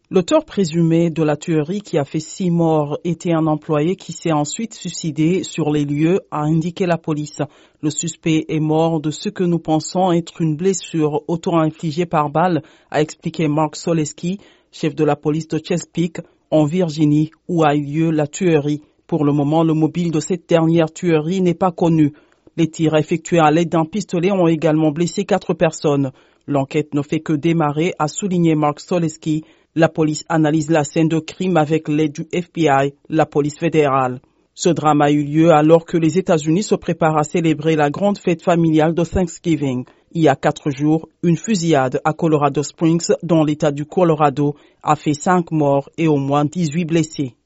L'auteur présumé de la tuerie qui a fait 6 morts était un employé qui s'est ensuite suicidé sur les lieux, a indiqué la police. Le suspect est mort de ce que nous pensons être une blessure auto-infligée par balle, a expliqué Mark Soleski, chef de la police de Chesapeake, en Virginie, où a eu lieu la tuerie. Pour le moment, le mobile de cette dernière tuerie n'est pas connu. Les tirs effectués à l'aide d'un pistolet ont également blessé 4 personnes. L'enquête ne fait que démarrer, a souligné Mark Soleski. La police analyse la scène de crime avec l'aide du FBI, la police fédérale. Ce drame a eu lieu alors que les États-Unis se préparent à célébrer la grande fête familiale de Thanksgiving. Il y a 4 jours, une fusillade à Colorado Springs, dans l'État du Colorado, a fait 5 morts et au moins 18 blessés.